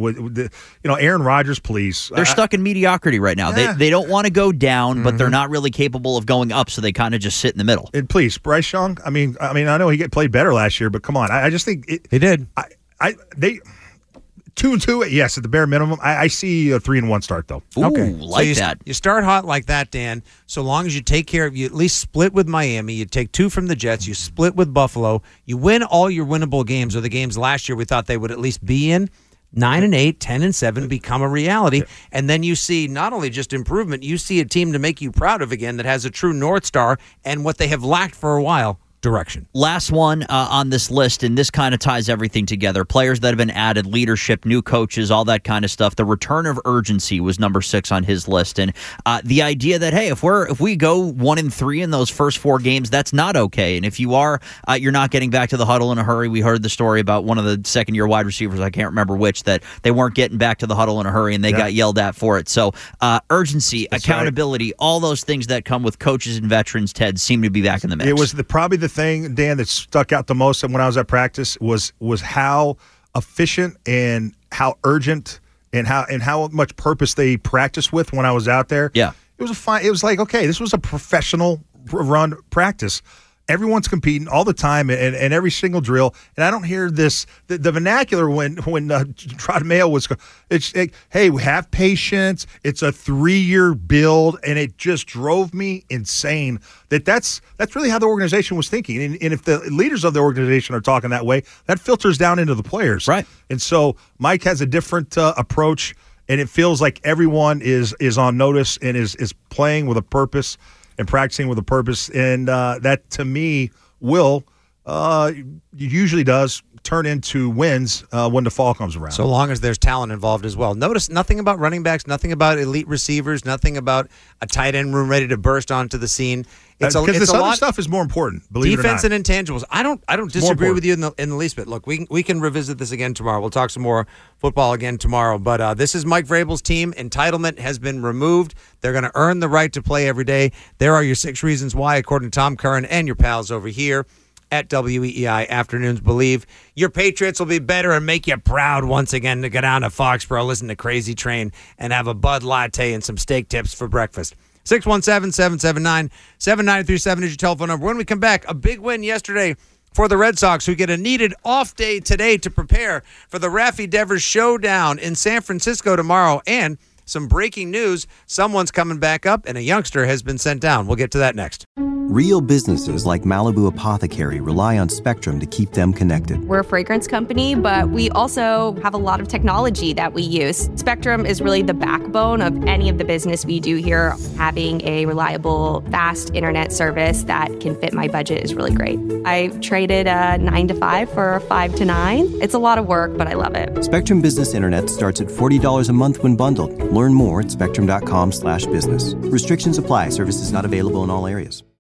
[SPEAKER 7] Aaron Rodgers, please.
[SPEAKER 6] They're stuck in mediocrity right now.
[SPEAKER 7] Yeah.
[SPEAKER 6] They don't want to go down, but they're not really capable of going up, so they kind of just sit in the middle.
[SPEAKER 7] And please, Bryce Young. I mean, I know he played better last year, but come on. I just think
[SPEAKER 4] he did.
[SPEAKER 7] They 2-2. Yes, at the bare minimum. I see a 3-1 start though.
[SPEAKER 6] Ooh,
[SPEAKER 4] okay,
[SPEAKER 6] that.
[SPEAKER 4] You start hot like that, Dan. So long as you take care of, you at least split with Miami. You take 2 from the Jets. You split with Buffalo. You win all your winnable games, or the games last year we thought they would at least be in. 9-8, 10-7 become a reality, and then you see not only just improvement, you see a team to make you proud of again that has a true North Star and what they have lacked for a while. Direction.
[SPEAKER 6] Last one on this list, and this kind of ties everything together. Players that have been added, leadership, new coaches, all that kind of stuff. The return of urgency was number 6 on his list, and the idea that if we go 1-3 in those first 4 games, that's not okay. And if you are, you're not getting back to the huddle in a hurry. We heard the story about one of the second-year wide receivers, I can't remember which, that they weren't getting back to the huddle in a hurry, and they got yelled at for it. So urgency, that's accountability, all those things that come with coaches and veterans, Ted, seem to be back in the mix.
[SPEAKER 7] It was probably the thing, Dan, that stuck out the most when I was at practice was how efficient and how urgent and how much purpose they practiced with when I was out there.
[SPEAKER 6] Yeah,
[SPEAKER 7] it was like, okay, this was a professional run practice. Everyone's competing all the time and every single drill. And I don't hear this the vernacular when Trot Mayo was. It's like, hey, we have patience. It's a 3-year build, and it just drove me insane. That's really how the organization was thinking. And if the leaders of the organization are talking that way, that filters down into the players.
[SPEAKER 6] Right.
[SPEAKER 7] And so Mike has a different approach, and it feels like everyone is on notice and is playing with a purpose and practicing with a purpose, and that to me usually does turn into wins when the fall comes around.
[SPEAKER 4] So long as there's talent involved as well. Notice nothing about running backs, nothing about elite receivers, nothing about a tight end room ready to burst onto the scene.
[SPEAKER 7] Because this other stuff is more important. Believe
[SPEAKER 4] defense
[SPEAKER 7] it or not.
[SPEAKER 4] and intangibles. I don't disagree with you in the least bit. Look, we can revisit this again tomorrow. We'll talk some more football again tomorrow. But this is Mike Vrabel's team. Entitlement has been removed. They're going to earn the right to play every day. There are your 6 reasons why, according to Tom Curran and your pals over here at WEEI Afternoons Believe. Your Patriots will be better and make you proud once again to go down to Foxborough, listen to Crazy Train, and have a Bud Latte and some steak tips for breakfast. 617-779-7937 is your telephone number. When we come back, a big win yesterday for the Red Sox, who get a needed off day today to prepare for the Raffy Devers showdown in San Francisco tomorrow. And some breaking news, someone's coming back up and a youngster has been sent down. We'll get to that next.
[SPEAKER 1] Real businesses like Malibu Apothecary rely on Spectrum to keep them connected.
[SPEAKER 9] We're a fragrance company, but we also have a lot of technology that we use. Spectrum is really the backbone of any of the business we do here. Having a reliable, fast internet service that can fit my budget is really great. I traded a 9 to 5 for a 5 to 9. It's a lot of work, but I love it.
[SPEAKER 1] Spectrum Business Internet starts at $40 a month when bundled. Learn more at spectrum.com/business. Restrictions apply. Services not available in all areas.